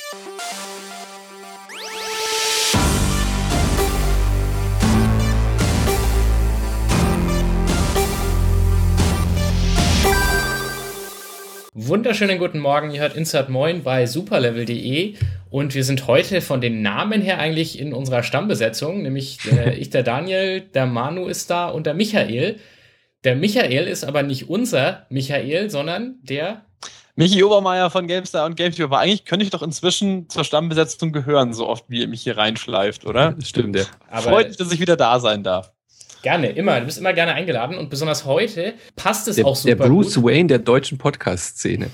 Wunderschönen guten Morgen, ihr hört Insert Moin bei superlevel.de und wir sind heute von den Namen her eigentlich in unserer Stammbesetzung, nämlich ich, der Daniel, der Manu ist da und der Michael. Der Michael ist aber nicht unser Michael, sondern der Michi Obermeier von GameStar und GameTube. Aber eigentlich könnte ich doch inzwischen zur Stammbesetzung gehören, so oft wie ihr mich hier reinschleift, oder? Stimmt, ja. Aber freut mich, dass ich wieder da sein darf. Gerne, immer. Du bist immer gerne eingeladen und besonders heute passt es auch super gut. Der Bruce Wayne der deutschen Podcast-Szene.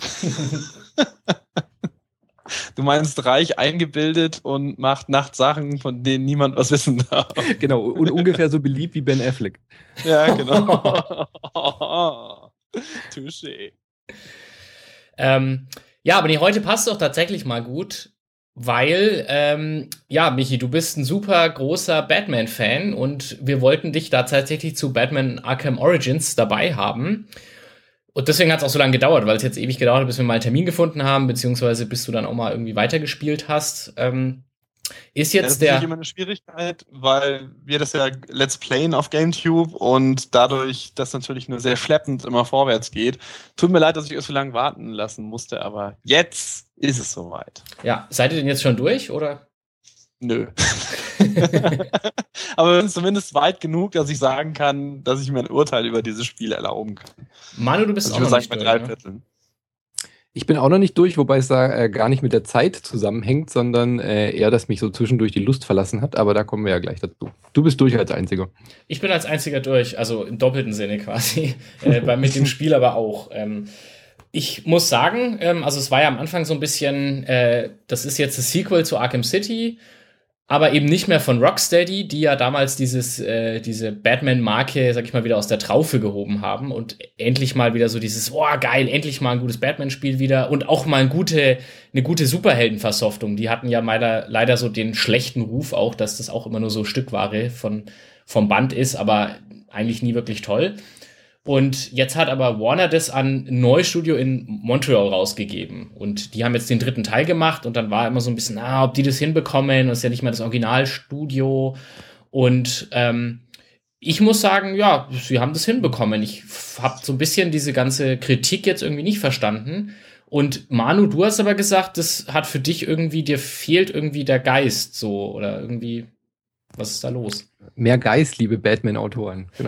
Du meinst reich eingebildet und macht nachts Sachen, von denen niemand was wissen darf. Genau, und ungefähr so beliebt wie Ben Affleck. Ja, genau. Touché. Ja, aber heute passt es doch tatsächlich mal gut, weil, Michi, du bist ein super großer Batman-Fan und wir wollten dich da tatsächlich zu Batman Arkham Origins dabei haben. Und deswegen hat es auch so lange gedauert, weil es jetzt ewig gedauert hat, bis wir mal einen Termin gefunden haben, beziehungsweise bis du dann auch mal irgendwie weitergespielt hast. Ist jetzt das ist natürlich immer eine Schwierigkeit, weil wir das ja Let's Playen auf GameTube und dadurch das natürlich nur sehr schleppend immer vorwärts geht. Tut mir leid, dass ich euch so lange warten lassen musste, aber jetzt ist es soweit. Ja, seid ihr denn jetzt schon durch, oder? Nö. Aber wir sind zumindest weit genug, dass ich sagen kann, dass ich mir ein Urteil über dieses Spiel erlauben kann. Manu, du bist auch noch nicht durch, bei 3/4. Ich bin auch noch nicht durch, wobei es da gar nicht mit der Zeit zusammenhängt, sondern eher, dass mich so zwischendurch die Lust verlassen hat. Aber da kommen wir ja gleich dazu. Du bist durch als Einziger. Ich bin als Einziger durch, also im doppelten Sinne quasi. Mit dem Spiel aber auch. Ich muss sagen, also es war ja am Anfang so ein bisschen, das ist jetzt das Sequel zu Arkham City, aber eben nicht mehr von Rocksteady, die ja damals diese Batman-Marke, sag ich mal, wieder aus der Traufe gehoben haben und endlich mal wieder so dieses, oh geil, endlich mal ein gutes Batman-Spiel wieder und auch mal eine gute Superhelden-Versoftung. Die hatten ja leider so den schlechten Ruf auch, dass das auch immer nur so Stückware vom Band ist, aber eigentlich nie wirklich toll. Und jetzt hat aber Warner das an ein neues Studio in Montreal rausgegeben. Und die haben jetzt den 3. Teil gemacht und dann war immer so ein bisschen, ob die das hinbekommen. Das ist ja nicht mal das Originalstudio. Und ich muss sagen, ja, sie haben das hinbekommen. Ich habe so ein bisschen diese ganze Kritik jetzt irgendwie nicht verstanden. Und Manu, du hast aber gesagt, das hat für dich irgendwie, dir fehlt irgendwie der Geist so oder irgendwie, was ist da los? Mehr Geist, liebe Batman-Autoren, genau.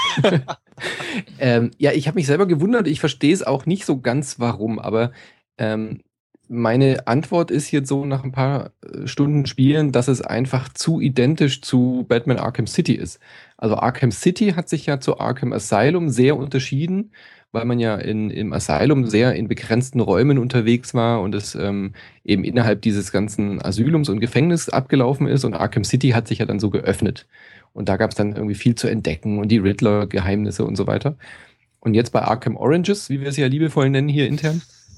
Ich habe mich selber gewundert, ich verstehe es auch nicht so ganz, warum, aber meine Antwort ist jetzt so nach ein paar Stunden Spielen, dass es einfach zu identisch zu Batman Arkham City ist. Also Arkham City hat sich ja zu Arkham Asylum sehr unterschieden, weil man ja im Asylum sehr in begrenzten Räumen unterwegs war und es eben innerhalb dieses ganzen Asylums und Gefängnisses abgelaufen ist und Arkham City hat sich ja dann so geöffnet. Und da gab es dann irgendwie viel zu entdecken und die Riddler-Geheimnisse und so weiter. Und jetzt bei Arkham Oranges, wie wir es ja liebevoll nennen hier intern,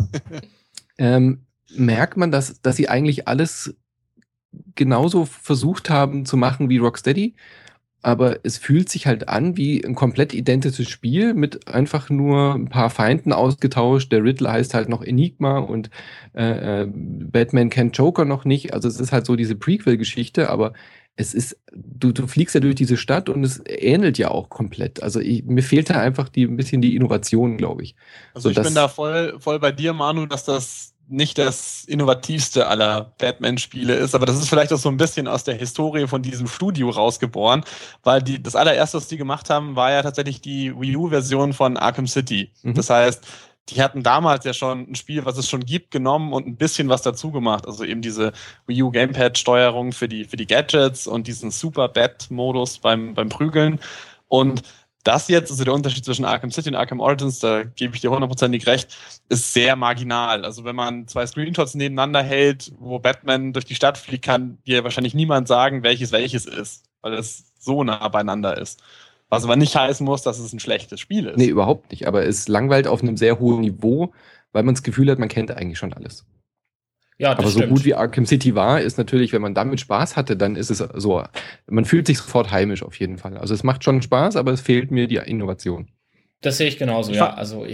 merkt man, dass sie eigentlich alles genauso versucht haben zu machen wie Rocksteady. Aber es fühlt sich halt an wie ein komplett identisches Spiel mit einfach nur ein paar Feinden ausgetauscht. Der Riddler heißt halt noch Enigma und Batman kennt Joker noch nicht. Also es ist halt so diese Prequel-Geschichte, aber es ist, du fliegst ja durch diese Stadt und es ähnelt ja auch komplett. Also mir fehlt da einfach ein bisschen die Innovation, glaube ich. Also ich bin da voll bei dir, Manu, dass das nicht das innovativste aller Batman-Spiele ist, aber das ist vielleicht auch so ein bisschen aus der Historie von diesem Studio rausgeboren, weil das allererste, was die gemacht haben, war ja tatsächlich die Wii U-Version von Arkham City. Mhm. Das heißt, die hatten damals ja schon ein Spiel, was es schon gibt, genommen und ein bisschen was dazu gemacht. Also eben diese Wii U Gamepad-Steuerung für die Gadgets und diesen Super-Bat-Modus beim Prügeln. Und das jetzt, also der Unterschied zwischen Arkham City und Arkham Origins, da gebe ich dir 100%ig recht, ist sehr marginal. Also wenn man 2 Screenshots nebeneinander hält, wo Batman durch die Stadt fliegt, kann dir wahrscheinlich niemand sagen, welches ist, weil es so nah beieinander ist. Was aber nicht heißen muss, dass es ein schlechtes Spiel ist. Nee, überhaupt nicht. Aber es langweilt auf einem sehr hohen Niveau, weil man das Gefühl hat, man kennt eigentlich schon alles. Ja, das aber so stimmt. Gut wie Arkham City war, ist natürlich, wenn man damit Spaß hatte, dann ist es so, man fühlt sich sofort heimisch auf jeden Fall. Also es macht schon Spaß, aber es fehlt mir die Innovation. Das sehe ich genauso, ja. Also ich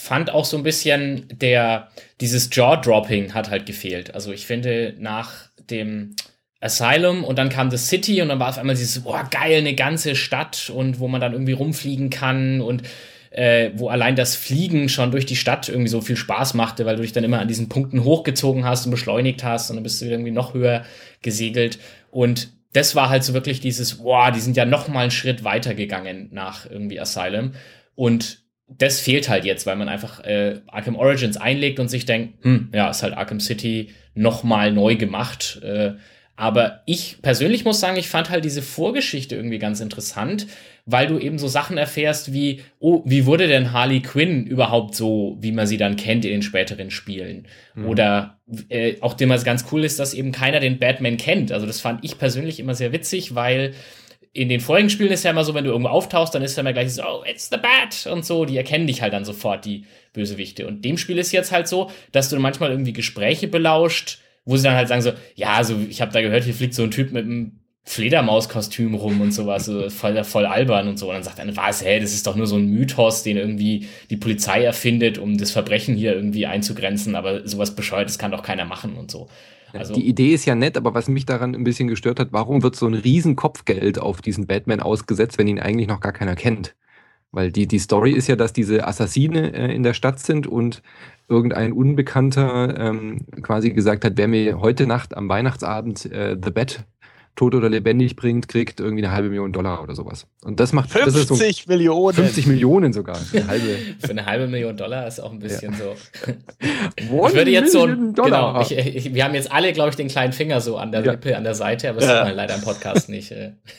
fand auch so ein bisschen dieses Jaw-Dropping hat halt gefehlt. Also ich finde, nach dem Asylum und dann kam The City und dann war auf einmal dieses, boah, geil, eine ganze Stadt und wo man dann irgendwie rumfliegen kann und wo allein das Fliegen schon durch die Stadt irgendwie so viel Spaß machte, weil du dich dann immer an diesen Punkten hochgezogen hast und beschleunigt hast und dann bist du wieder irgendwie noch höher gesegelt. Und das war halt so wirklich dieses, boah, die sind ja noch mal einen Schritt weiter gegangen nach irgendwie Asylum. Und das fehlt halt jetzt, weil man einfach Arkham Origins einlegt und sich denkt, ja, ist halt Arkham City noch mal neu gemacht. Aber ich persönlich muss sagen, ich fand halt diese Vorgeschichte irgendwie ganz interessant, weil du eben so Sachen erfährst wie, oh, wie wurde denn Harley Quinn überhaupt so, wie man sie dann kennt in den späteren Spielen? Oder auch dem was ganz cool ist, dass eben keiner den Batman kennt. Also das fand ich persönlich immer sehr witzig, weil in den vorigen Spielen ist ja immer so, wenn du irgendwo auftauchst, dann ist ja immer gleich so, oh, it's the Bat und so, die erkennen dich halt dann sofort, die Bösewichte. Und dem Spiel ist jetzt halt so, dass du manchmal irgendwie Gespräche belauscht, wo sie dann halt sagen so, ja, so ich habe da gehört, hier fliegt so ein Typ mit einem Fledermauskostüm rum und sowas, so voll albern und so. Und dann sagt einer, was, das ist doch nur so ein Mythos, den irgendwie die Polizei erfindet, um das Verbrechen hier irgendwie einzugrenzen, aber sowas Bescheuertes kann doch keiner machen und so. Also, die Idee ist ja nett, aber was mich daran ein bisschen gestört hat, warum wird so ein riesen Kopfgeld auf diesen Batman ausgesetzt, wenn ihn eigentlich noch gar keiner kennt? Weil die Story ist ja, dass diese Assassine in der Stadt sind und irgendein Unbekannter quasi gesagt hat, wer mir heute Nacht am Weihnachtsabend The Bat tot oder lebendig bringt, kriegt irgendwie $500,000 oder sowas. Und das macht 50 Millionen. 50 Millionen sogar. Für eine $500,000 ist auch ein bisschen so. Ich würde jetzt so genau, wir haben jetzt alle, glaube ich, den kleinen Finger so an der Lippe, an der Seite, aber das sieht man leider im Podcast nicht.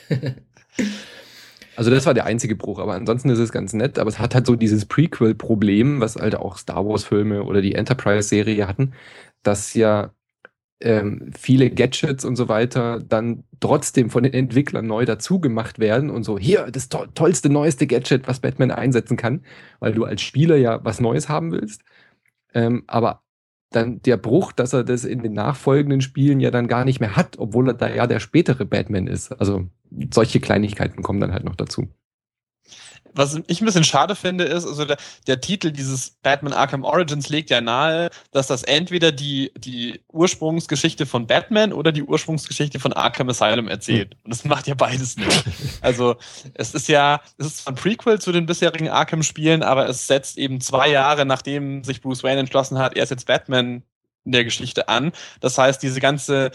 Also das war der einzige Bruch, aber ansonsten ist es ganz nett, aber es hat halt so dieses Prequel-Problem, was halt auch Star Wars-Filme oder die Enterprise-Serie hatten, dass ja viele Gadgets und so weiter dann trotzdem von den Entwicklern neu dazu gemacht werden und so, hier, das tollste, neueste Gadget, was Batman einsetzen kann, weil du als Spieler ja was Neues haben willst. Aber dann der Bruch, dass er das in den nachfolgenden Spielen ja dann gar nicht mehr hat, obwohl er da ja der spätere Batman ist. Also solche Kleinigkeiten kommen dann halt noch dazu. Was ich ein bisschen schade finde, ist, also der Titel dieses Batman Arkham Origins legt ja nahe, dass das entweder die Ursprungsgeschichte von Batman oder die Ursprungsgeschichte von Arkham Asylum erzählt. Und das macht ja beides nicht. Also es ist ein Prequel zu den bisherigen Arkham-Spielen, aber es setzt eben 2 Jahre, nachdem sich Bruce Wayne entschlossen hat, er ist jetzt Batman in der Geschichte an. Das heißt, diese ganze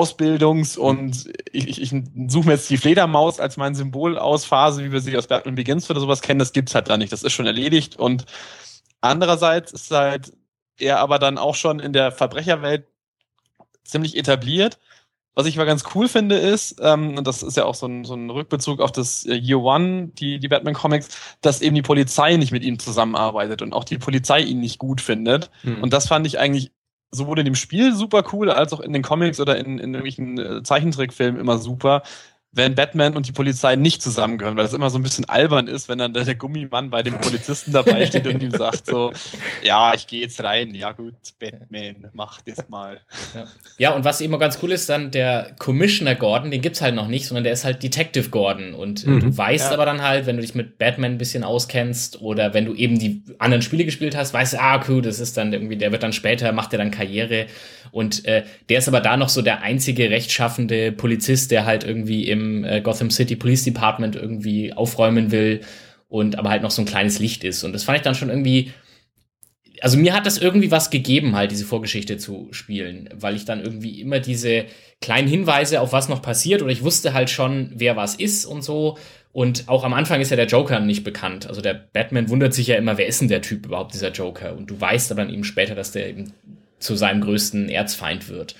und ich suche mir jetzt die Fledermaus als mein Symbol aus, Phase, wie wir sie aus Batman Begins oder sowas kennen, das gibt's halt da nicht. Das ist schon erledigt und andererseits ist halt er aber dann auch schon in der Verbrecherwelt ziemlich etabliert. Was ich mal ganz cool finde ist, und das ist ja auch so ein Rückbezug auf das Year One, die Batman Comics, dass eben die Polizei nicht mit ihm zusammenarbeitet und auch die Polizei ihn nicht gut findet. Und das fand ich eigentlich sowohl in dem Spiel super cool, als auch in den Comics oder in irgendwelchen Zeichentrickfilmen immer super, wenn Batman und die Polizei nicht zusammengehören, weil das immer so ein bisschen albern ist, wenn dann der Gummimann bei dem Polizisten dabei steht und ihm sagt so, ja, ich gehe jetzt rein, ja gut, Batman, mach das mal. Ja, und was eben ganz cool ist, dann der Commissioner Gordon, den gibt's halt noch nicht, sondern der ist halt Detective Gordon und du weißt aber dann halt, wenn du dich mit Batman ein bisschen auskennst oder wenn du eben die anderen Spiele gespielt hast, weißt du, cool, das ist dann irgendwie, der wird dann später, macht der dann Karriere und der ist aber da noch so der einzige rechtschaffende Polizist, der halt irgendwie im Gotham City Police Department irgendwie aufräumen will und aber halt noch so ein kleines Licht ist. Und das fand ich dann schon irgendwie, also mir hat das irgendwie was gegeben, halt diese Vorgeschichte zu spielen, weil ich dann irgendwie immer diese kleinen Hinweise auf was noch passiert oder ich wusste halt schon, wer was ist und so. Und auch am Anfang ist ja der Joker nicht bekannt. Also der Batman wundert sich ja immer, wer ist denn der Typ überhaupt, dieser Joker? Und du weißt aber dann eben später, dass der eben zu seinem größten Erzfeind wird.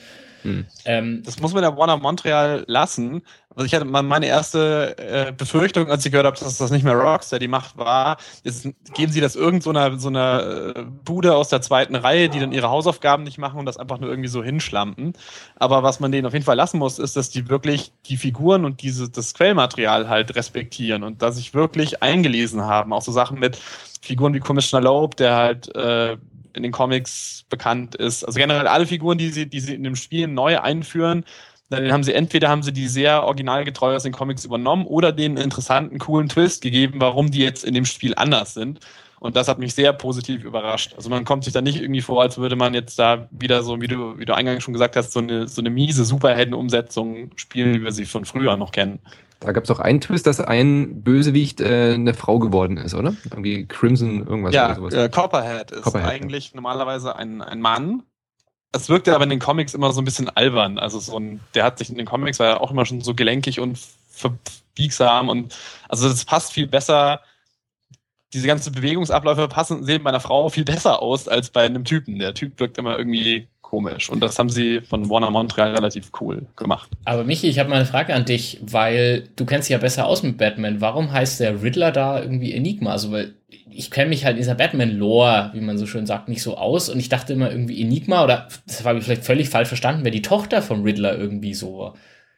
Das muss man der Warner Montreal lassen. Also ich hatte meine erste Befürchtung, als ich gehört habe, dass das nicht mehr Rockstar die Macht war, jetzt geben sie das so einer Bude aus der zweiten Reihe, die dann ihre Hausaufgaben nicht machen und das einfach nur irgendwie so hinschlampen. Aber was man denen auf jeden Fall lassen muss, ist, dass die wirklich die Figuren und das Quellmaterial halt respektieren und dass sich wirklich eingelesen haben. Auch so Sachen mit Figuren wie Commissioner Loeb, der halt in den Comics bekannt ist. Also generell alle Figuren, die sie in dem Spiel neu einführen, dann haben sie die sehr originalgetreu aus den Comics übernommen oder den interessanten, coolen Twist gegeben, warum die jetzt in dem Spiel anders sind. Und das hat mich sehr positiv überrascht. Also man kommt sich da nicht irgendwie vor, als würde man jetzt da wieder so, wie du eingangs schon gesagt hast, so eine miese Superhelden-Umsetzung spielen, wie wir sie von früher noch kennen. Da gab es auch einen Twist, dass ein Bösewicht eine Frau geworden ist, oder? Irgendwie Crimson irgendwas ja, oder sowas. Copperhead ist eigentlich normalerweise ein Mann. Es wirkte aber in den Comics immer so ein bisschen albern. Also der hat sich in den Comics, war ja auch immer schon so gelenkig und verbiegsam und also das passt viel besser. Diese ganzen Bewegungsabläufe sehen bei einer Frau viel besser aus als bei einem Typen. Der Typ wirkt immer irgendwie komisch. Und das haben sie von Warner Montreal relativ cool gemacht. Aber Michi, ich habe mal eine Frage an dich, weil du kennst dich ja besser aus mit Batman. Warum heißt der Riddler da irgendwie Enigma? Also, weil ich kenne mich halt in dieser Batman-Lore, wie man so schön sagt, nicht so aus. Und ich dachte immer irgendwie Enigma, oder das war vielleicht völlig falsch verstanden, wäre die Tochter von Riddler irgendwie so.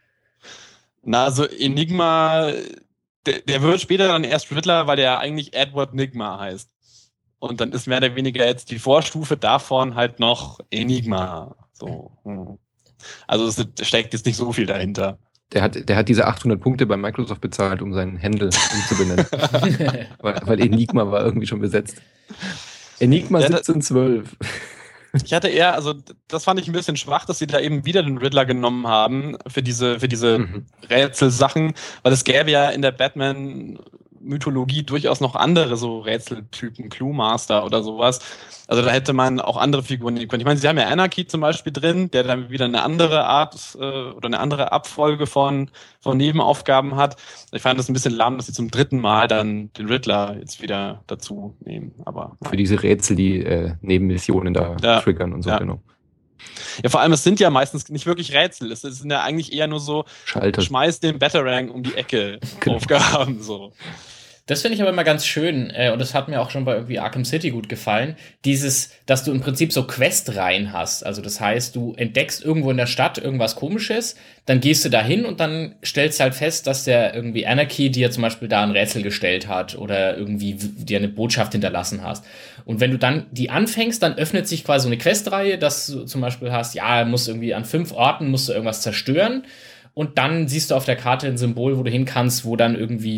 Na, also Enigma, der wird später dann erst Riddler, weil der eigentlich Edward Nigma heißt. Und dann ist mehr oder weniger jetzt die Vorstufe davon halt noch Enigma. So. Also es steckt jetzt nicht so viel dahinter. Der hat diese 800 Punkte bei Microsoft bezahlt, um seinen Händel umzubenennen. weil Enigma war irgendwie schon besetzt. Enigma 1712. Ich hatte eher, also das fand ich ein bisschen schwach, dass sie da eben wieder den Riddler genommen haben für diese Rätselsachen, weil es gäbe ja in der Batman-Mythologie durchaus noch andere so Rätseltypen, Clue Master oder sowas. Also da hätte man auch andere Figuren nehmen können. Ich meine, sie haben ja Anarchy zum Beispiel drin, der dann wieder eine andere Art oder eine andere Abfolge von Nebenaufgaben hat. Ich fand das ein bisschen lahm, dass sie zum 3. Mal dann den Riddler jetzt wieder dazu nehmen. Aber für diese Rätsel, die Nebenmissionen da triggern und so, genau. Ja, vor allem, es sind ja meistens nicht wirklich Rätsel. Es sind ja eigentlich eher nur so Schalter. Schmeiß den Batarang um die Ecke Aufgaben. So. Das finde ich aber immer ganz schön, und das hat mir auch schon bei irgendwie Arkham City gut gefallen, dass du im Prinzip so Questreihen hast. Also das heißt, du entdeckst irgendwo in der Stadt irgendwas Komisches, dann gehst du da hin und dann stellst du halt fest, dass der irgendwie Anarchy dir zum Beispiel da ein Rätsel gestellt hat oder irgendwie dir eine Botschaft hinterlassen hast. Und wenn du dann die anfängst, dann öffnet sich quasi so eine Questreihe, dass du zum Beispiel hast, musst irgendwie an 5 Orten musst du irgendwas zerstören. Und dann siehst du auf der Karte ein Symbol, wo du hin kannst, wo dann irgendwie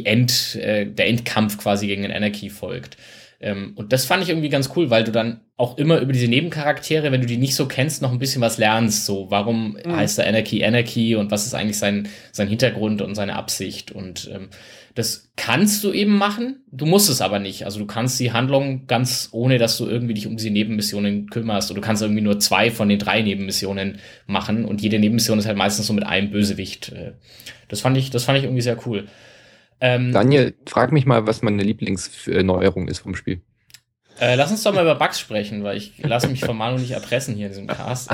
der Endkampf quasi gegen den Anarchy folgt. Und das fand ich irgendwie ganz cool, weil du dann auch immer über diese Nebencharaktere, wenn du die nicht so kennst, noch ein bisschen was lernst. So, warum heißt der Anarchy und was ist eigentlich sein Hintergrund und seine Absicht? Und das kannst du eben machen, du musst es aber nicht. Also du kannst die Handlung ganz ohne, dass du irgendwie dich um diese Nebenmissionen kümmerst. Oder du kannst irgendwie nur 2 von den 3 Nebenmissionen machen und jede Nebenmission ist halt meistens so mit einem Bösewicht. Das fand ich irgendwie sehr cool. Daniel, frag mich mal, was meine Lieblingsneuerung ist vom Spiel. Lass uns doch mal über Bugs sprechen, weil ich lasse mich von Manu nicht erpressen hier in diesem Cast.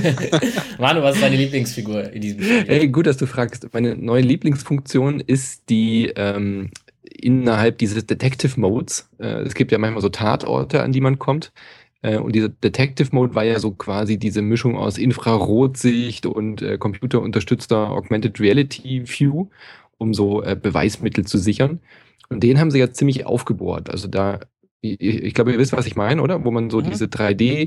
Manu, was ist deine Lieblingsfigur in diesem Spiel? Hey, gut, dass du fragst. Meine neue Lieblingsfunktion ist die innerhalb dieses Detective Modes. Es gibt ja manchmal so Tatorte, an die man kommt. Und dieser Detective Mode war ja so quasi diese Mischung aus Infrarotsicht und computerunterstützter Augmented Reality View, um so Beweismittel zu sichern. Und den haben sie ja ziemlich aufgebohrt. Also da, ich glaube, ihr wisst, was ich meine, oder? Wo man so diese 3D,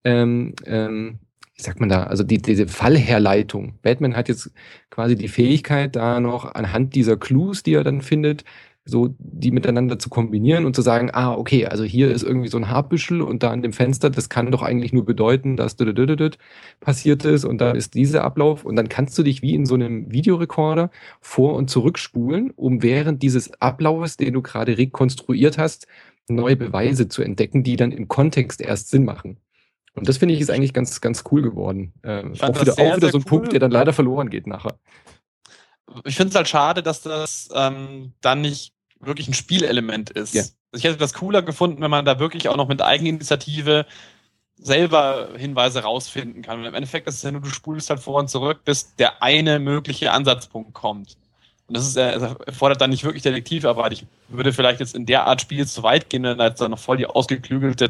wie sagt man da, also diese Fallherleitung. Batman hat jetzt quasi die Fähigkeit, da noch anhand dieser Clues, die er dann findet, so die miteinander zu kombinieren und zu sagen, okay, also hier ist irgendwie so ein Haarbüschel und da an dem Fenster, das kann doch eigentlich nur bedeuten, dass passiert ist und da ist dieser Ablauf und dann kannst du dich wie in so einem Videorekorder vor- und zurückspulen, um während dieses Ablaufes, den du gerade rekonstruiert hast, neue Beweise zu entdecken, die dann im Kontext erst Sinn machen. Und das finde ich ist eigentlich ganz, ganz cool geworden. Auch wieder so ein Punkt, der dann leider verloren geht nachher. Ich finde es halt schade, dass das dann nicht wirklich ein Spielelement ist. Ja. Also ich hätte das cooler gefunden, wenn man da wirklich auch noch mit Eigeninitiative selber Hinweise rausfinden kann. Und im Endeffekt ist es ja nur, du spulst halt vor und zurück, bis der eine mögliche Ansatzpunkt kommt. Und das erfordert dann nicht wirklich Detektivarbeit. Ich würde vielleicht jetzt in der Art Spiel zu weit gehen, wenn da jetzt noch voll die ausgeklügelte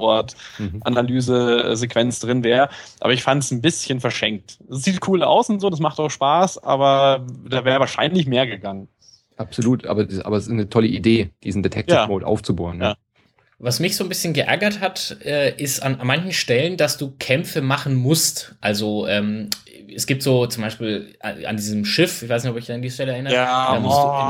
Tatort-Analyse-Sequenz drin wäre. Aber ich fand es ein bisschen verschenkt. Es sieht cool aus und so, das macht auch Spaß, aber da wäre wahrscheinlich mehr gegangen. Absolut, aber es ist eine tolle Idee, diesen Detective-Mode aufzubohren. Ne? Ja. Was mich so ein bisschen geärgert hat, ist an manchen Stellen, dass du Kämpfe machen musst. Also es gibt so zum Beispiel an diesem Schiff, ich weiß nicht, ob ich an die Stelle erinnere. Ja, da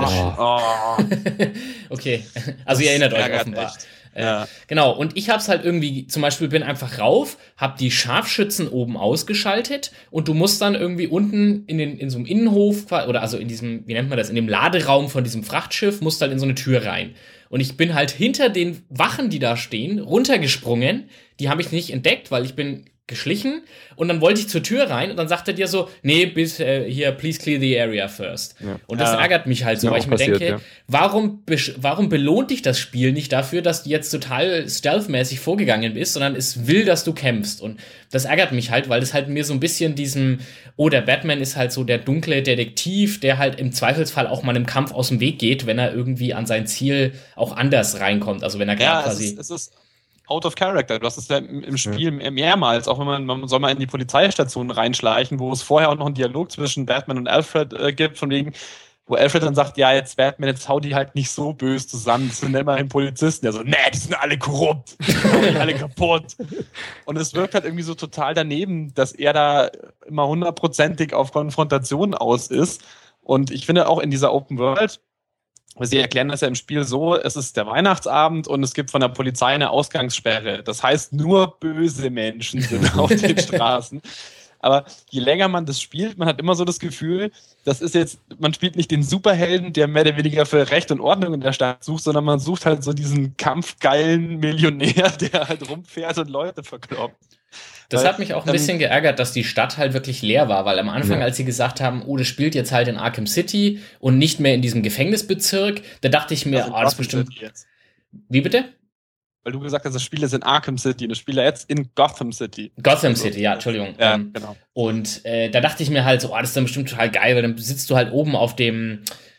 musst du in das okay, also ihr erinnert euch offenbar. Ja. Genau, und ich hab's halt irgendwie, zum Beispiel bin einfach rauf, hab die Scharfschützen oben ausgeschaltet und du musst dann irgendwie unten in so einem Innenhof, oder also in diesem, wie nennt man das, in dem Laderaum von diesem Frachtschiff, musst halt in so eine Tür rein. Und ich bin halt hinter den Wachen, die da stehen, runtergesprungen. Die habe ich nicht entdeckt, weil ich bin geschlichen und dann wollte ich zur Tür rein und dann sagt er dir so, nee, bis hier, please clear the area first. Ja. Und das ärgert mich halt so, weil ich mir denke, warum belohnt dich das Spiel nicht dafür, dass du jetzt total stealthmäßig vorgegangen bist, sondern es will, dass du kämpfst. Und das ärgert mich halt, weil es halt mir so ein bisschen der Batman ist halt so der dunkle Detektiv, der halt im Zweifelsfall auch mal im Kampf aus dem Weg geht, wenn er irgendwie an sein Ziel auch anders reinkommt. Also wenn er quasi... Es ist out of character. Du hast es ja im Spiel mehrmals, auch wenn man soll mal in die Polizeistation reinschleichen, wo es vorher auch noch einen Dialog zwischen Batman und Alfred gibt, von wegen, wo Alfred dann sagt, ja, jetzt Batman, jetzt hau die halt nicht so böse zusammen, das sind immerhin Polizisten. Der so, nee, die sind alle korrupt, die sind alle kaputt. Und es wirkt halt irgendwie so total daneben, dass er da immer 100%ig auf Konfrontation aus ist. Und ich finde auch in dieser Open World, sie erklären das ja im Spiel so, es ist der Weihnachtsabend und es gibt von der Polizei eine Ausgangssperre. Das heißt, nur böse Menschen sind auf den Straßen. Aber je länger man das spielt, man hat immer so das Gefühl, das ist jetzt, man spielt nicht den Superhelden, der mehr oder weniger für Recht und Ordnung in der Stadt sucht, sondern man sucht halt so diesen kampfgeilen Millionär, der halt rumfährt und Leute verkloppt. Das hat mich auch ein bisschen geärgert, dass die Stadt halt wirklich leer war, weil am Anfang, als sie gesagt haben, oh, das spielt jetzt halt in Arkham City und nicht mehr in diesem Gefängnisbezirk, da dachte ich mir, das ist bestimmt... Wie bitte? Weil du gesagt hast, das Spiel ist in Arkham City und das Spiel jetzt in Gotham City. Gotham City, ja, Entschuldigung. Ja, genau. Und da dachte ich mir halt so, das ist dann bestimmt total geil, weil dann sitzt du halt oben auf dem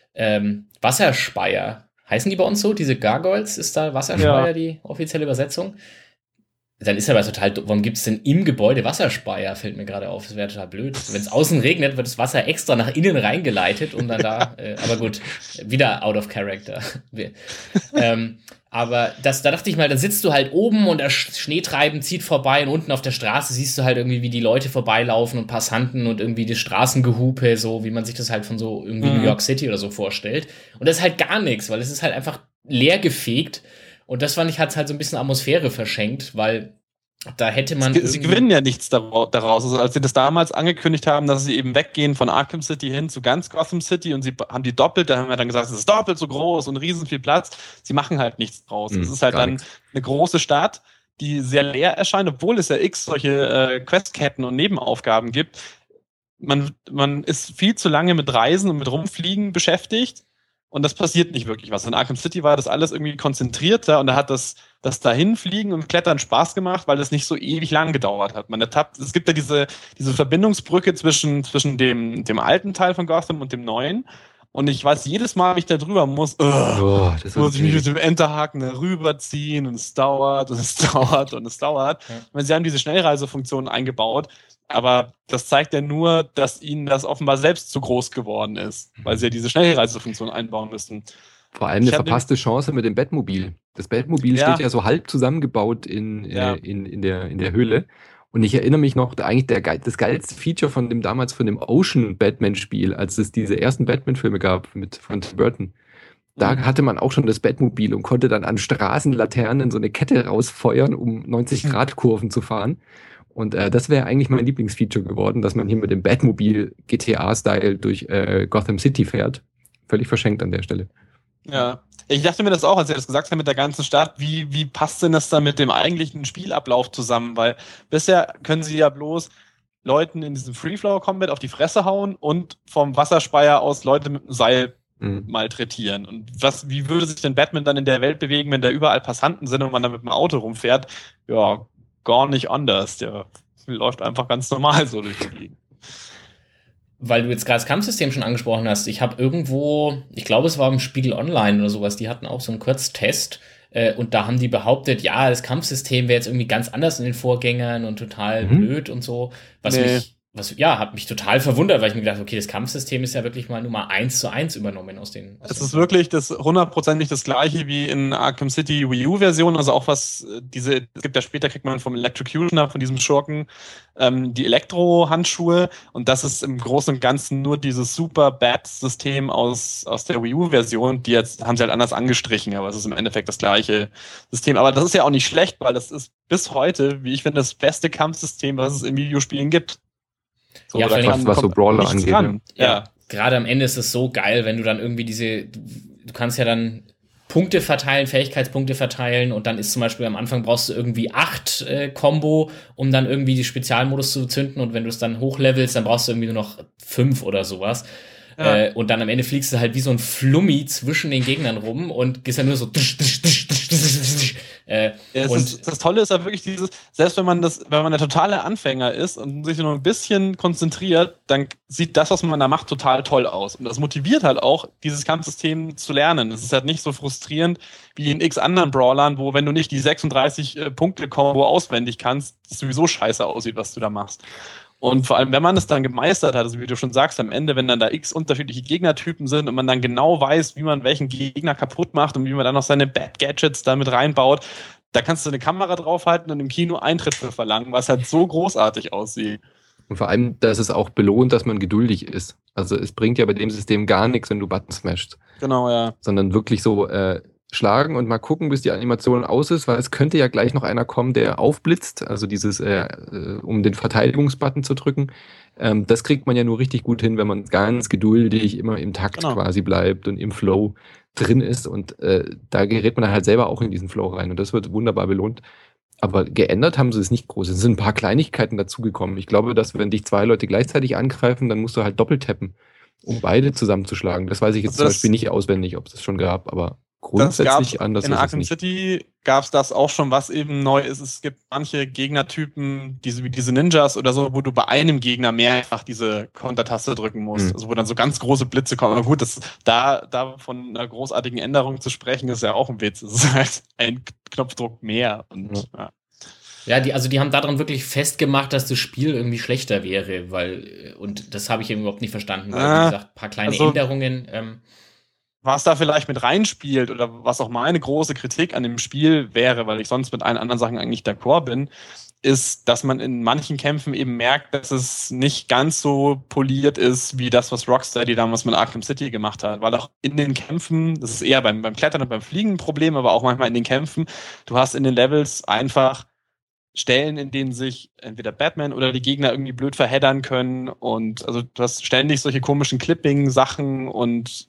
Wasserspeier. Heißen die bei uns so? Diese Gargoyles? Ist da Wasserspeier die offizielle Übersetzung? Dann ist aber total, warum gibt es denn im Gebäude Wasserspeier? Fällt mir gerade auf, das wäre total blöd. Wenn es außen regnet, wird das Wasser extra nach innen reingeleitet und dann da, aber gut, wieder out of character. Aber da dachte ich mal, dann sitzt du halt oben und der Schneetreiben zieht vorbei und unten auf der Straße siehst du halt irgendwie, wie die Leute vorbeilaufen und Passanten und irgendwie die Straßengehupe, so wie man sich das halt von so irgendwie New York City oder so vorstellt. Und das ist halt gar nichts, weil es ist halt einfach leer gefegt. Und das fand ich, hat's halt so ein bisschen Atmosphäre verschenkt, weil da hätte man. Sie gewinnen ja nichts daraus. Also, als sie das damals angekündigt haben, dass sie eben weggehen von Arkham City hin zu ganz Gotham City und sie haben die doppelt, da haben wir dann gesagt, es ist doppelt so groß und riesen viel Platz. Sie machen halt nichts draus. Es ist halt dann eine große Stadt, die sehr leer erscheint, obwohl es ja solche Questketten und Nebenaufgaben gibt. Man ist viel zu lange mit Reisen und mit Rumfliegen beschäftigt. Und das passiert nicht wirklich was. In Arkham City war das alles irgendwie konzentrierter und da hat das Dahinfliegen und Klettern Spaß gemacht, weil das nicht so ewig lang gedauert hat. Es gibt ja diese Verbindungsbrücke zwischen dem alten Teil von Gotham und dem neuen. Und ich weiß, jedes Mal, wenn ich da drüber muss, muss ich mich mit dem Enterhaken da rüberziehen und es dauert und es dauert und es dauert. Ja. Ich meine, sie haben diese Schnellreisefunktion eingebaut, aber das zeigt ja nur, dass ihnen das offenbar selbst zu groß geworden ist, weil sie ja diese Schnellreisefunktion einbauen müssen. Vor allem eine verpasste Chance mit dem Batmobil. Das Batmobil steht ja so halb zusammengebaut in der Höhle. Und ich erinnere mich noch, eigentlich das geilste Feature von dem Ocean Batman-Spiel, als es diese ersten Batman-Filme gab von Tim Burton. Da hatte man auch schon das Batmobil und konnte dann an Straßenlaternen so eine Kette rausfeuern, um 90-Grad-Kurven zu fahren. Und das wäre eigentlich mein Lieblingsfeature geworden, dass man hier mit dem Batmobil GTA-Style durch Gotham City fährt. Völlig verschenkt an der Stelle. Ja, ich dachte mir das auch, als ihr das gesagt habt mit der ganzen Stadt, wie passt denn das dann mit dem eigentlichen Spielablauf zusammen? Weil bisher können sie ja bloß Leuten in diesem Free-Flow-Combat auf die Fresse hauen und vom Wasserspeier aus Leute mit einem Seil malträtieren. Und wie würde sich denn Batman dann in der Welt bewegen, wenn da überall Passanten sind und man dann mit dem Auto rumfährt? Ja, gar nicht anders. Der läuft einfach ganz normal so durch die Gegend. Weil du jetzt gerade das Kampfsystem schon angesprochen hast, ich habe irgendwo, ich glaube, es war im Spiegel Online oder sowas, die hatten auch so einen Kurztest und da haben die behauptet, ja, das Kampfsystem wäre jetzt irgendwie ganz anders in den Vorgängern und total blöd und so, was hat mich total verwundert, weil ich mir gedacht, okay, das Kampfsystem ist ja wirklich mal Nummer 1:1 übernommen aus den. Es ist wirklich hundertprozentig das gleiche wie in Arkham City Wii U-Version, also auch es gibt ja später, kriegt man vom Electrocutioner, von diesem Schurken, die Elektro-Handschuhe, und das ist im Großen und Ganzen nur dieses super Bat-System aus der Wii U-Version, die jetzt haben sie halt anders angestrichen, aber es ist im Endeffekt das gleiche System. Aber das ist ja auch nicht schlecht, weil das ist bis heute, wie ich finde, das beste Kampfsystem, was es in Videospielen gibt. So, ja, was so Brawler angeht. Ja, gerade am Ende ist es so geil, wenn du dann irgendwie du kannst ja dann Punkte verteilen, Fähigkeitspunkte verteilen, und dann ist zum Beispiel am Anfang brauchst du irgendwie 8 Combo, um dann irgendwie die Spezialmodus zu zünden, und wenn du es dann hochlevelst, dann brauchst du irgendwie nur noch 5 oder sowas. Ja. Und dann am Ende fliegst du halt wie so ein Flummi zwischen den Gegnern rum und gehst dann nur so das Tolle ist ja wirklich selbst wenn man der totale Anfänger ist und sich nur ein bisschen konzentriert, dann sieht das, was man da macht, total toll aus. Und das motiviert halt auch, dieses Kampfsystem zu lernen. Es ist halt nicht so frustrierend wie in x anderen Brawlern, wo, wenn du nicht die 36 Punkte-Kombo auswendig kannst, es sowieso scheiße aussieht, was du da machst. Und vor allem, wenn man es dann gemeistert hat, also wie du schon sagst, am Ende, wenn dann da x unterschiedliche Gegnertypen sind und man dann genau weiß, wie man welchen Gegner kaputt macht und wie man dann noch seine Bad Gadgets damit reinbaut, da kannst du eine Kamera draufhalten und im Kino Eintritt für verlangen, was halt so großartig aussieht. Und vor allem, dass es auch belohnt, dass man geduldig ist. Also es bringt ja bei dem System gar nichts, wenn du Button smashst. Genau, ja. Sondern wirklich so schlagen und mal gucken, bis die Animation aus ist, weil es könnte ja gleich noch einer kommen, der aufblitzt, also dieses, um den Verteidigungsbutton zu drücken. Das kriegt man ja nur richtig gut hin, wenn man ganz geduldig immer im Takt quasi bleibt und im Flow drin ist, und da gerät man dann halt selber auch in diesen Flow rein, und das wird wunderbar belohnt. Aber geändert haben sie es nicht groß. Es sind ein paar Kleinigkeiten dazugekommen. Ich glaube, dass wenn dich 2 Leute gleichzeitig angreifen, dann musst du halt doppelt tappen, um beide zusammenzuschlagen. Das weiß ich jetzt zum Beispiel nicht auswendig, ob es das schon gab, aber grundsätzlich anders ist es nicht. In Arkham City gab es das auch schon, was eben neu ist. Es gibt manche Gegnertypen, wie diese Ninjas oder so, wo du bei einem Gegner mehrfach diese Kontertaste drücken musst. Also wo dann so ganz große Blitze kommen. Aber gut, da von einer großartigen Änderung zu sprechen, ist ja auch ein Witz. Es ist halt ein Knopfdruck mehr. Und, ja, die haben daran wirklich festgemacht, dass das Spiel irgendwie schlechter wäre, und das habe ich eben überhaupt nicht verstanden, weil, wie gesagt, ein paar kleine Änderungen. Was da vielleicht mit reinspielt oder was auch meine große Kritik an dem Spiel wäre, weil ich sonst mit allen anderen Sachen eigentlich d'accord bin, ist, dass man in manchen Kämpfen eben merkt, dass es nicht ganz so poliert ist, wie das, was Rocksteady damals mit Arkham City gemacht hat. Weil auch in den Kämpfen, das ist eher beim Klettern und beim Fliegen ein Problem, aber auch manchmal in den Kämpfen, du hast in den Levels einfach Stellen, in denen sich entweder Batman oder die Gegner irgendwie blöd verheddern können, und also du hast ständig solche komischen Clipping-Sachen und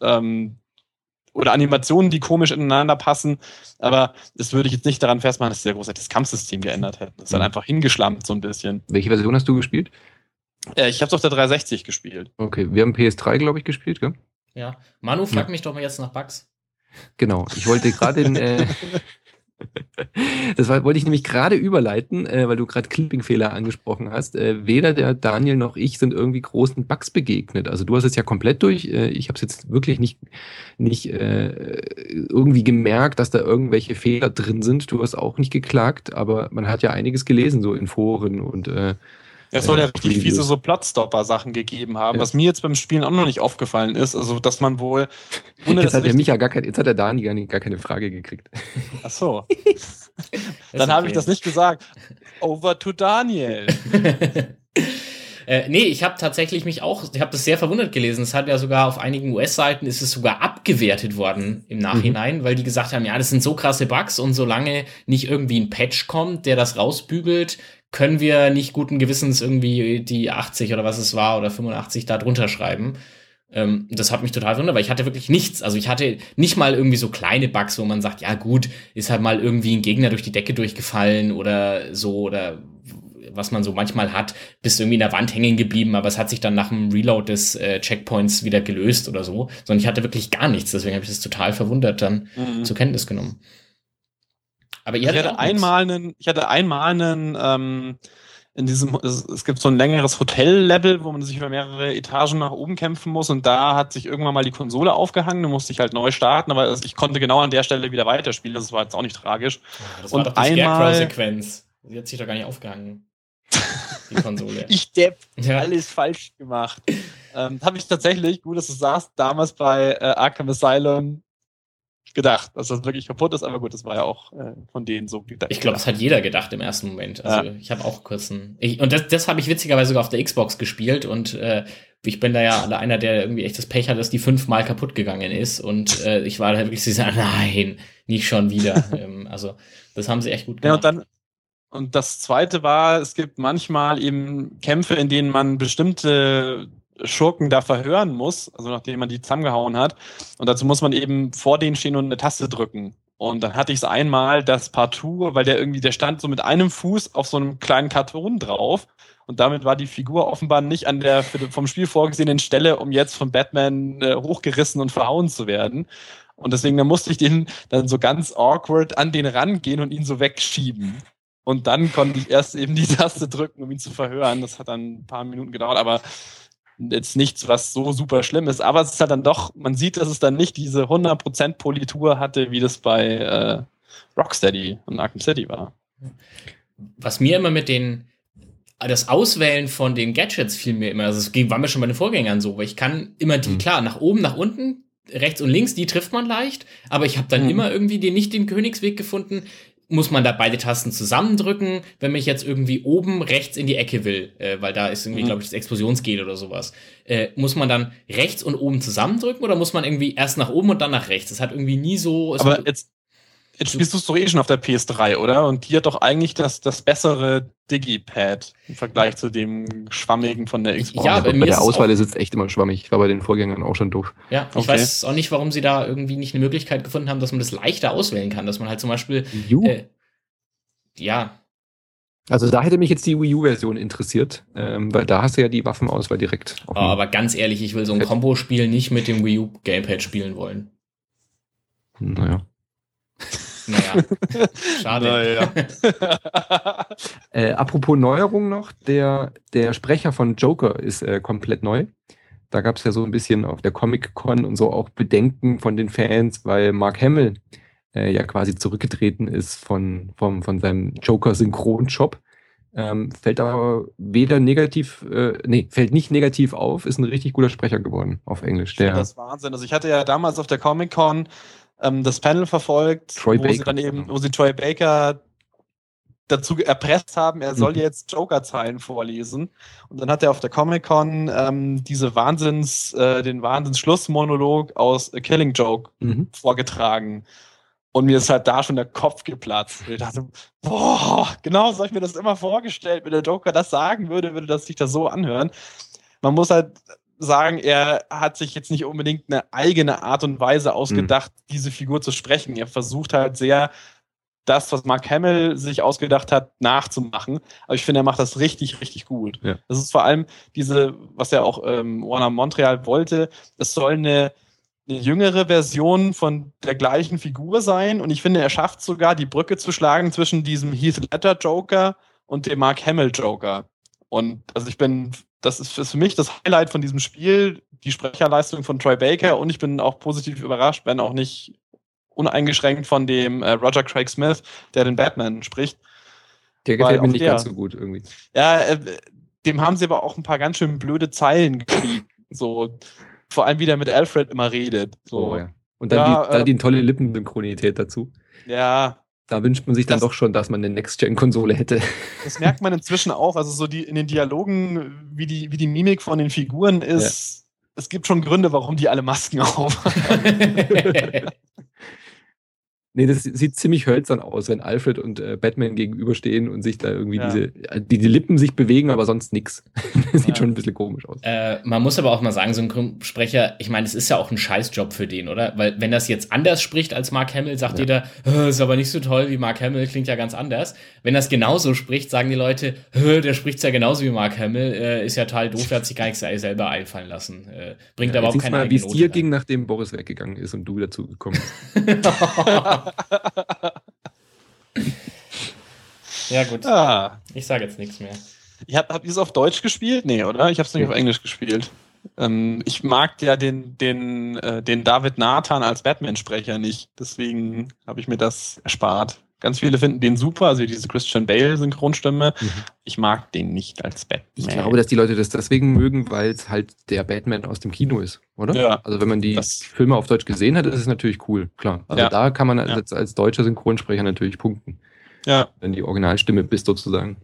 oder Animationen, die komisch ineinander passen, aber das würde ich jetzt nicht daran festmachen, dass sie ja großartig das Kampfsystem geändert hätten. Das ist dann einfach hingeschlampt so ein bisschen. Welche Version hast du gespielt? Ich habe es auf der 360 gespielt. Okay, wir haben PS3, glaube ich, gespielt, gell? Ja. Manu, frag mich doch mal jetzt nach Bugs. Genau, ich wollte gerade wollte ich nämlich gerade überleiten, weil du gerade Clipping-Fehler angesprochen hast. Weder der Daniel noch ich sind irgendwie großen Bugs begegnet. Also du hast es ja komplett durch. Ich habe es jetzt wirklich nicht irgendwie gemerkt, dass da irgendwelche Fehler drin sind. Du hast auch nicht geklagt, aber man hat ja einiges gelesen, so in Foren und es soll ja richtig fiese so Plotstopper-Sachen gegeben haben, was mir jetzt beim Spielen auch noch nicht aufgefallen ist. Also, dass man wohl. Jetzt hat der Dani gar keine Frage gekriegt. Ach so. Dann habe ich das nicht gesagt. Over to Daniel. Nee, ich habe tatsächlich ich habe das sehr verwundert gelesen. Es hat ja sogar auf einigen US-Seiten ist es sogar abgewertet worden im Nachhinein, weil die gesagt haben, ja, das sind so krasse Bugs, und solange nicht irgendwie ein Patch kommt, der das rausbügelt, können wir nicht guten Gewissens irgendwie die 80 oder was es war oder 85 da drunter schreiben. Das hat mich total verwundert, weil ich hatte wirklich nichts. Also ich hatte nicht mal irgendwie so kleine Bugs, wo man sagt, ja gut, ist halt mal irgendwie ein Gegner durch die Decke durchgefallen oder so, oder was man so manchmal hat, bist irgendwie in der Wand hängen geblieben, aber es hat sich dann nach dem Reload des Checkpoints wieder gelöst oder so. Sondern ich hatte wirklich gar nichts, deswegen habe ich das total verwundert dann zur Kenntnis genommen. Aber ich hatte einmal einen es gibt so ein längeres Hotel-Level, wo man sich über mehrere Etagen nach oben kämpfen muss, und da hat sich irgendwann mal die Konsole aufgehangen, da musste ich halt neu starten, aber ich konnte genau an der Stelle wieder weiterspielen, das war jetzt auch nicht tragisch. Das war doch die Scarecrow-Sequenz. Die hat sich doch gar nicht aufgehangen. die Konsole. Ich Depp, alles falsch gemacht. Habe ich tatsächlich, gut, dass du sagst, damals bei Arkham Asylum gedacht, dass das wirklich kaputt ist, aber gut, das war ja auch von denen so gedacht. Ich glaube, das hat jeder gedacht im ersten Moment. Also ich habe auch kurz und das habe ich witzigerweise sogar auf der Xbox gespielt und ich bin da ja einer, der irgendwie echt das Pech hat, dass die 5-mal kaputt gegangen ist und ich war da wirklich so, nein, nicht schon wieder. Also das haben sie echt gut gemacht. Ja, und das Zweite war, es gibt manchmal eben Kämpfe, in denen man bestimmte Schurken da verhören muss, also nachdem man die zusammengehauen hat. Und dazu muss man eben vor denen stehen und eine Taste drücken. Und dann hatte ich es einmal, das partout, weil der stand so mit einem Fuß auf so einem kleinen Karton drauf. Und damit war die Figur offenbar nicht an der vom Spiel vorgesehenen Stelle, um jetzt von Batman hochgerissen und verhauen zu werden. Und deswegen dann musste ich den dann so ganz awkward an den rangehen und ihn so wegschieben. Und dann konnte ich erst eben die Taste drücken, um ihn zu verhören. Das hat dann ein paar Minuten gedauert, aber jetzt nichts, was so super schlimm ist. Aber es ist halt dann doch, man sieht, dass es dann nicht diese 100% Politur hatte, wie das bei Rocksteady und Arkham City war. Was mir immer das Auswählen von den Gadgets fiel mir immer, also es war mir schon bei den Vorgängern so, weil ich kann immer die, klar, nach oben, nach unten, rechts und links, die trifft man leicht, aber ich habe dann immer irgendwie nicht den Königsweg gefunden. Muss man da beide Tasten zusammendrücken, wenn ich jetzt irgendwie oben rechts in die Ecke will, weil da ist irgendwie, glaube ich, das Explosionsgel oder sowas. Muss man dann rechts und oben zusammendrücken oder muss man irgendwie erst nach oben und dann nach rechts? Das hat irgendwie nie so... Aber jetzt spielst du es doch eh schon auf der PS3, oder? Und die hat doch eigentlich das bessere Digipad im Vergleich zu dem schwammigen von der Xbox. Ja, bei der Auswahl ist es echt immer schwammig. Ich war bei den Vorgängern auch schon doof. Ja, ich weiß auch nicht, warum sie da irgendwie nicht eine Möglichkeit gefunden haben, dass man das leichter auswählen kann. Dass man halt zum Beispiel... ja. Also da hätte mich jetzt die Wii U-Version interessiert, weil da hast du ja die Waffenauswahl direkt. Aber ganz ehrlich, ich will so ein Kombo-Spiel nicht mit dem Wii U-Gamepad spielen wollen. Naja, schade. Apropos Neuerung noch, der Sprecher von Joker ist komplett neu. Da gab es ja so ein bisschen auf der Comic-Con und so auch Bedenken von den Fans, weil Mark Hamill ja quasi zurückgetreten ist von seinem Joker-Synchronjob. Fällt aber fällt nicht negativ auf, ist ein richtig guter Sprecher geworden auf Englisch. Das ist Wahnsinn. Also ich hatte ja damals auf der Comic-Con das Panel verfolgt, wo sie Troy Baker dazu erpresst haben, er soll jetzt Joker-Zeilen vorlesen. Und dann hat er auf der Comic-Con den Wahnsinns-Schlussmonolog aus A Killing Joke vorgetragen. Und mir ist halt da schon der Kopf geplatzt. Ich dachte, genau so habe ich mir das immer vorgestellt. Wenn der Joker das sagen würde das sich das so anhören. Man muss halt sagen, er hat sich jetzt nicht unbedingt eine eigene Art und Weise ausgedacht, diese Figur zu sprechen. Er versucht halt sehr, das, was Mark Hamill sich ausgedacht hat, nachzumachen. Aber ich finde, er macht das richtig, richtig gut. Ja. Das ist vor allem was ja auch Warner Montreal wollte, es soll eine jüngere Version von der gleichen Figur sein. Und ich finde, er schafft sogar, die Brücke zu schlagen zwischen diesem Heath Ledger Joker und dem Mark Hamill Joker. Und also das ist für mich das Highlight von diesem Spiel, die Sprecherleistung von Troy Baker. Und ich bin auch positiv überrascht, wenn auch nicht uneingeschränkt von dem Roger Craig Smith, der den Batman spricht. Der gefällt mir nicht ganz so gut irgendwie. Ja, dem haben sie aber auch ein paar ganz schön blöde Zeilen geschrieben. So, vor allem, wie der mit Alfred immer redet. So. Ja. Und dann die tolle Lippensynchronität dazu. Ja. Da wünscht man sich dann doch schon, dass man eine Next-Gen-Konsole hätte. Das merkt man inzwischen auch. Also so in den Dialogen, wie die Mimik von den Figuren ist. Ja. Es gibt schon Gründe, warum die alle Masken auf haben. Nee, das sieht ziemlich hölzern aus, wenn Alfred und Batman gegenüberstehen und sich da irgendwie die Lippen sich bewegen, aber sonst nix. Das sieht schon ein bisschen komisch aus. Man muss aber auch mal sagen, Synchronsprecher, ich meine, es ist ja auch ein Scheißjob für den, oder? Weil wenn das jetzt anders spricht als Mark Hamill, sagt jeder, ist aber nicht so toll wie Mark Hamill, klingt ja ganz anders. Wenn das genauso spricht, sagen die Leute, der spricht's ja genauso wie Mark Hamill, ist ja total doof, der hat sich gar nichts selber einfallen lassen. Bringt aber auch keine eigene Note. Wie es dir ging, nachdem Boris weggegangen ist und du dazu gekommen bist. Ja, gut. Ich sage jetzt nichts mehr. Habt ihr es auf Deutsch gespielt? Nee, oder? Ich habe es nicht auf Englisch gespielt. Ich mag ja den David Nathan als Batman-Sprecher nicht. Deswegen habe ich mir das erspart. Ganz viele finden den super, also diese Christian Bale-Synchronstimme. Ich mag den nicht als Batman. Ich glaube, dass die Leute das deswegen mögen, weil es halt der Batman aus dem Kino ist, oder? Ja. Also wenn man die Filme auf Deutsch gesehen hat, ist es natürlich cool, klar. Also da kann man als deutscher Synchronsprecher natürlich punkten. Ja. Wenn die Originalstimme bist sozusagen.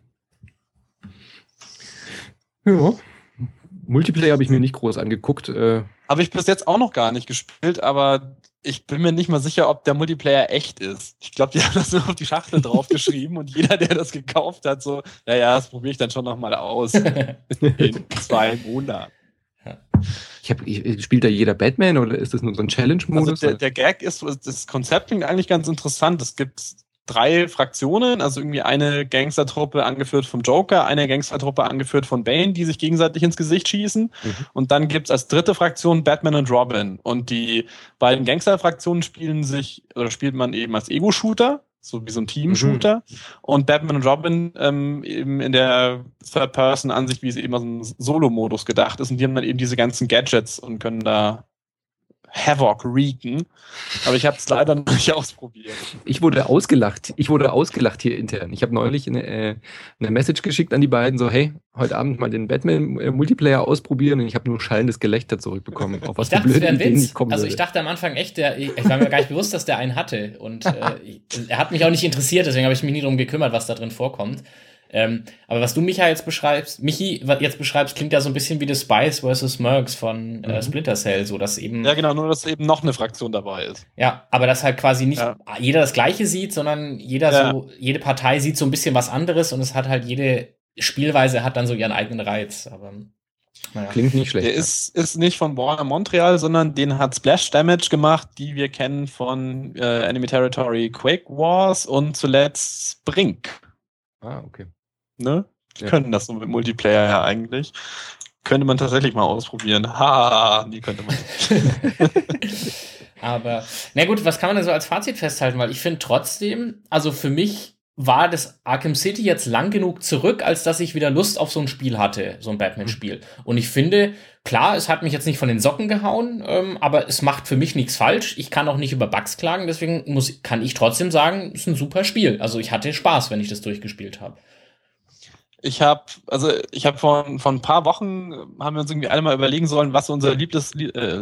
Ja. Multiplayer habe ich mir nicht groß angeguckt. Habe ich bis jetzt auch noch gar nicht gespielt, aber ich bin mir nicht mal sicher, ob der Multiplayer echt ist. Ich glaube, die haben das nur auf die Schachtel draufgeschrieben und jeder, der das gekauft hat, so, naja, das probiere ich dann schon nochmal aus. In 2 Monaten. Spielt da jeder Batman oder ist das nur so ein Challenge-Modus? Also der Gag ist, das Konzept klingt eigentlich ganz interessant. Es gibt 3 Fraktionen, also irgendwie eine Gangstertruppe angeführt vom Joker, eine Gangstertruppe angeführt von Bane, die sich gegenseitig ins Gesicht schießen. Und dann gibt's als dritte Fraktion Batman und Robin. Und die beiden Gangsterfraktionen spielt man eben als Ego-Shooter, so wie so ein Team-Shooter. Und Batman und Robin eben in der Third-Person-Ansicht, wie es eben aus dem Solo-Modus gedacht ist. Und die haben dann eben diese ganzen Gadgets und können da Havoc wreaken. Aber ich habe es leider noch nicht ausprobiert. Ich wurde ausgelacht hier intern. Ich habe neulich eine Message geschickt an die beiden, so, hey, heute Abend mal den Batman-Multiplayer ausprobieren, und ich habe nur schallendes Gelächter zurückbekommen. Auf was ich dachte, es wäre ein Witz. Ich dachte am Anfang echt, ich war mir gar nicht bewusst, dass der einen hatte. Und er hat mich auch nicht interessiert, deswegen habe ich mich nie darum gekümmert, was da drin vorkommt. Aber was du, Michi, jetzt beschreibst, klingt ja so ein bisschen wie The Spice vs. Mercs von Splinter Cell, so dass eben. Ja, genau, nur dass eben noch eine Fraktion dabei ist. Ja, aber dass halt quasi nicht jeder das Gleiche sieht, sondern jede Partei sieht so ein bisschen was anderes, und es hat halt jede Spielweise hat dann so ihren eigenen Reiz. Aber naja. Klingt nicht schlecht. Der ist nicht von Warner Montreal, sondern den hat Splash Damage gemacht, die wir kennen von Enemy Territory Quake Wars und zuletzt Brink. Okay. Ne? Die können das so mit Multiplayer ja eigentlich. Könnte man tatsächlich mal ausprobieren. Die könnte man. Aber, na gut, was kann man denn so als Fazit festhalten? Weil ich finde trotzdem, also für mich war das Arkham City jetzt lang genug zurück, als dass ich wieder Lust auf so ein Spiel hatte, so ein Batman-Spiel. Und ich finde, klar, es hat mich jetzt nicht von den Socken gehauen, aber es macht für mich nichts falsch. Ich kann auch nicht über Bugs klagen, deswegen kann ich trotzdem sagen, es ist ein super Spiel. Also ich hatte Spaß, wenn ich das durchgespielt habe. Ich habe vor ein paar Wochen, haben wir uns irgendwie alle mal überlegen sollen, was unser liebstes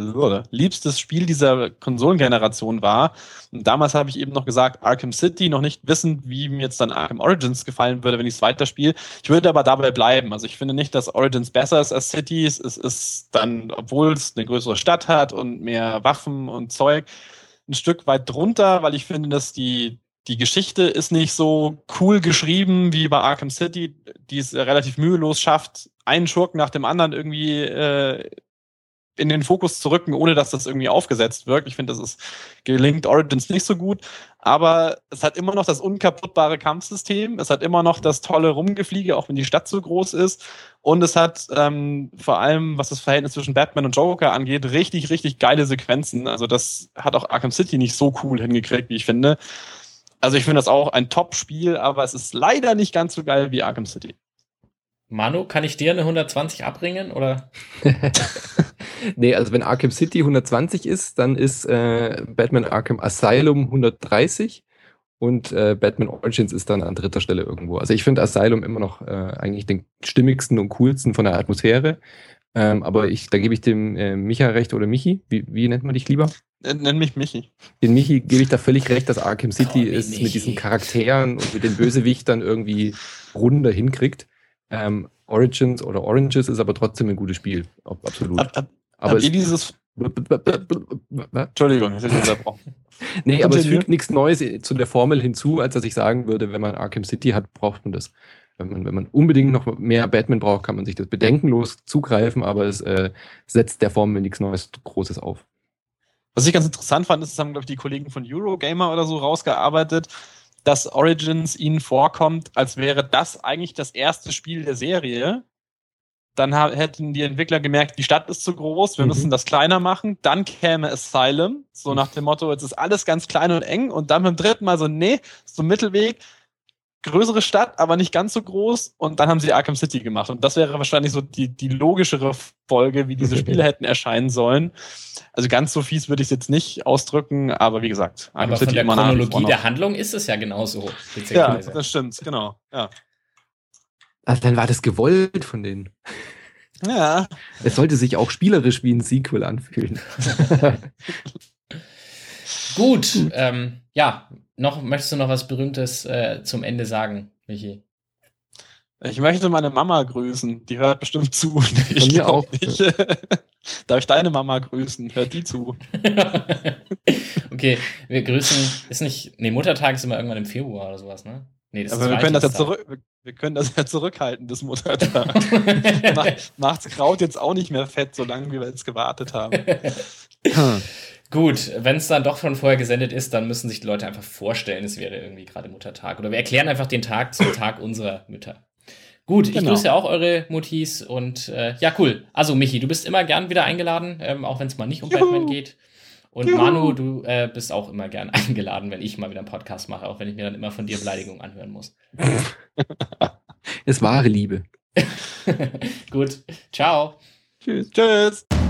Spiel dieser Konsolengeneration war. Und damals habe ich eben noch gesagt, Arkham City, noch nicht wissend, wie mir jetzt dann Arkham Origins gefallen würde, wenn ich es weiterspiele. Ich würde aber dabei bleiben. Also ich finde nicht, dass Origins besser ist als City. Es ist dann, obwohl es eine größere Stadt hat und mehr Waffen und Zeug, ein Stück weit drunter, weil ich finde, dass die Geschichte ist nicht so cool geschrieben wie bei Arkham City, die es relativ mühelos schafft, einen Schurken nach dem anderen irgendwie in den Fokus zu rücken, ohne dass das irgendwie aufgesetzt wirkt. Ich finde, gelingt Origins nicht so gut, aber es hat immer noch das unkaputtbare Kampfsystem, es hat immer noch das tolle Rumgefliege, auch wenn die Stadt so groß ist, und es hat vor allem, was das Verhältnis zwischen Batman und Joker angeht, richtig, richtig geile Sequenzen. Also das hat auch Arkham City nicht so cool hingekriegt, wie ich finde. Also ich finde das auch ein Top-Spiel, aber es ist leider nicht ganz so geil wie Arkham City. Manu, kann ich dir eine 120 abbringen, oder? Nee, also wenn Arkham City 120 ist, dann ist Batman Arkham Asylum 130 und Batman Origins ist dann an 3. Stelle irgendwo. Also ich finde Asylum immer noch eigentlich den stimmigsten und coolsten von der Atmosphäre. Aber da gebe ich dem Micha recht, oder Michi. Wie nennt man dich lieber? Nenn mich Michi. Den Michi gebe ich da völlig recht, dass Arkham City es Michi mit diesen Charakteren und mit den Bösewichtern irgendwie runder hinkriegt. Origins oder Oranges ist aber trotzdem ein gutes Spiel. Absolut. Aber dieses... Entschuldigung, ich habe unterbrochen. Nee, aber es fügt nichts Neues zu der Formel hinzu, als dass ich sagen würde, wenn man Arkham City hat, braucht man das. Wenn man unbedingt noch mehr Batman braucht, kann man sich das bedenkenlos zugreifen, aber es setzt der Formel nichts Neues Großes auf. Was ich ganz interessant fand, ist, das haben, glaube ich, die Kollegen von Eurogamer oder so rausgearbeitet, dass Origins ihnen vorkommt, als wäre das eigentlich das erste Spiel der Serie. Dann hätten die Entwickler gemerkt, die Stadt ist zu groß, wir müssen das kleiner machen. Dann käme Asylum, so nach dem Motto, jetzt ist alles ganz klein und eng. Und dann beim 3. Mal so, nee, so ein Mittelweg. größere Stadt, aber nicht ganz so groß. Und dann haben sie Arkham City gemacht. Und das wäre wahrscheinlich so die logischere Folge, wie diese Spiele hätten erscheinen sollen. Also ganz so fies würde ich es jetzt nicht ausdrücken, aber wie gesagt, Arkham City von der Chronologie der Handlung ist es ja genauso. Ja, das stimmt, genau. Ja. Also dann war das gewollt von denen. Ja. Es sollte sich auch spielerisch wie ein Sequel anfühlen. Gut, möchtest du noch was Berühmtes zum Ende sagen, Michi? Ich möchte meine Mama grüßen. Die hört bestimmt zu. Von mir auch. Nicht. Darf ich deine Mama grüßen? Hört die zu? Okay, wir grüßen, Muttertag ist immer irgendwann im Februar oder sowas, ne? Nee, das aber ist wir können das ja zurückhalten, das Muttertag. Macht's Kraut jetzt auch nicht mehr fett, solange wir jetzt gewartet haben. Gut, wenn es dann doch schon vorher gesendet ist, dann müssen sich die Leute einfach vorstellen, es wäre irgendwie gerade Muttertag. Oder wir erklären einfach den Tag zum Tag unserer Mütter. Gut, ich grüße auch eure Muttis und cool. Also Michi, du bist immer gern wieder eingeladen, auch wenn es mal nicht um Batman geht. Und Manu, du bist auch immer gern eingeladen, wenn ich mal wieder einen Podcast mache, auch wenn ich mir dann immer von dir Beleidigungen anhören muss. Es wahre Liebe. Gut, ciao. Tschüss.